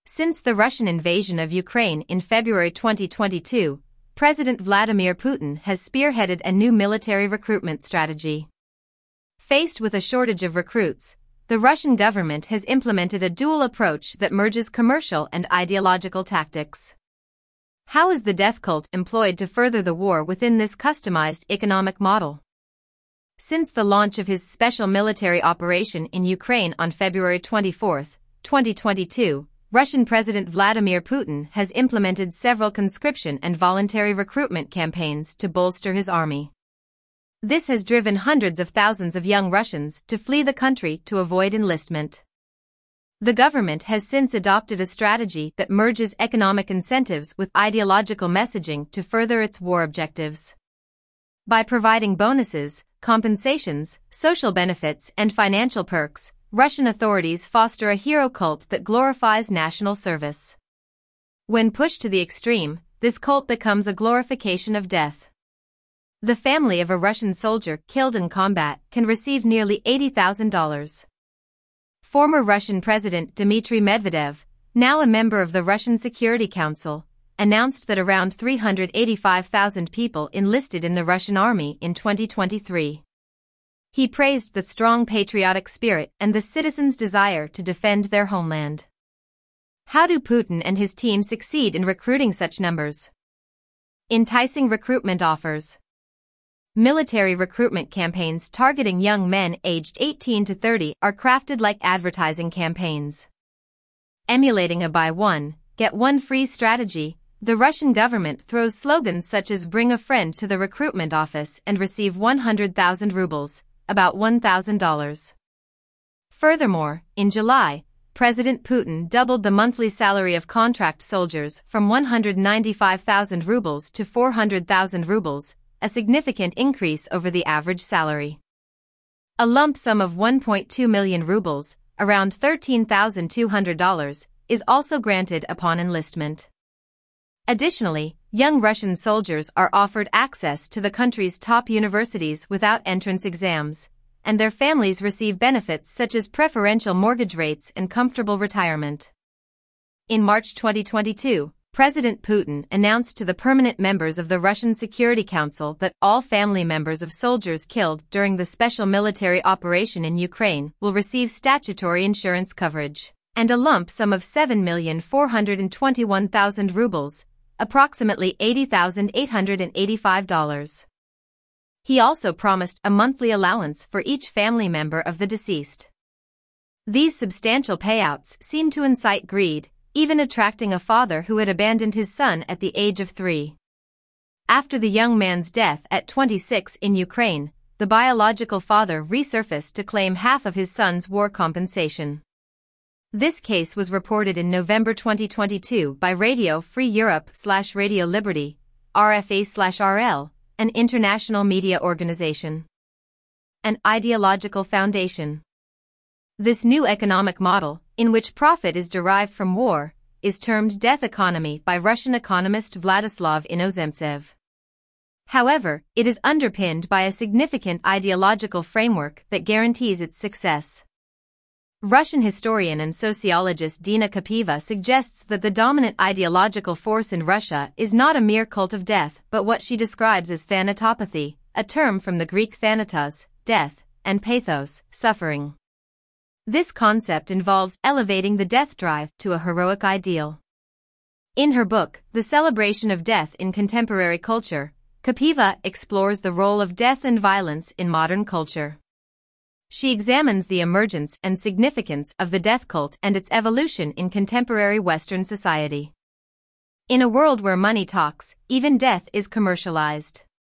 Since the Russian invasion of Ukraine in February 2022, President Vladimir Putin has spearheaded a new military recruitment strategy. Faced with a shortage of recruits, the Russian government has implemented a dual approach that merges commercial and ideological tactics. How is the death cult employed to further the war within this customized economic model? Since the launch of his special military operation in Ukraine on February 24, 2022, Russian President Vladimir Putin has implemented several conscription and voluntary recruitment campaigns to bolster his army. This has driven hundreds of thousands of young Russians to flee the country to avoid enlistment. The government has since adopted a strategy that merges economic incentives with ideological messaging to further its war objectives. By providing bonuses, compensations, social benefits, and financial perks, Russian authorities foster a hero cult that glorifies national service. When pushed to the extreme, this cult becomes a glorification of death. The family of a Russian soldier killed in combat can receive nearly $80,000. Former Russian President Dmitry Medvedev, now a member of the Russian Security Council, announced that around 385,000 people enlisted in the Russian army in 2023. He praised the strong patriotic spirit and the citizens' desire to defend their homeland. How do Putin and his team succeed in recruiting such numbers? Enticing recruitment offers. Military recruitment campaigns targeting young men aged 18 to 30 are crafted like advertising campaigns. Emulating a buy one, get one free strategy, the Russian government throws slogans such as "Bring a friend to the recruitment office and receive 100,000 rubles, about $1,000. Furthermore, in July, President Putin doubled the monthly salary of contract soldiers from 195,000 rubles to 400,000 rubles, a significant increase over the average salary. A lump sum of 1.2 million rubles, around $13,200, is also granted upon enlistment. Additionally, young Russian soldiers are offered access to the country's top universities without entrance exams, and their families receive benefits such as preferential mortgage rates and comfortable retirement. In March 2022, President Putin announced to the permanent members of the Russian Security Council that all family members of soldiers killed during the special military operation in Ukraine will receive statutory insurance coverage, and a lump sum of 7,421,000 rubles, approximately $80,885. He also promised a monthly allowance for each family member of the deceased. These substantial payouts seem to incite greed, even attracting a father who had abandoned his son at the age of 3. After the young man's death at 26 in Ukraine, the biological father resurfaced to claim half of his son's war compensation. This case was reported in November 2022 by Radio Free Europe/Radio Liberty, RFA/RL, an international media organization. An ideological foundation. This new economic model, in which profit is derived from war, is termed death economy by Russian economist Vladislav Inozemtsev. However, it is underpinned by a significant ideological framework that guarantees its success. Russian historian and sociologist Dina Kapiva suggests that the dominant ideological force in Russia is not a mere cult of death but what she describes as thanatopathy, a term from the Greek thanatos, death, and pathos, suffering. This concept involves elevating the death drive to a heroic ideal. In her book, The Celebration of Death in Contemporary Culture, Kapiva explores the role of death and violence in modern culture. She examines the emergence and significance of the death cult and its evolution in contemporary Western society. In a world where money talks, even death is commercialized.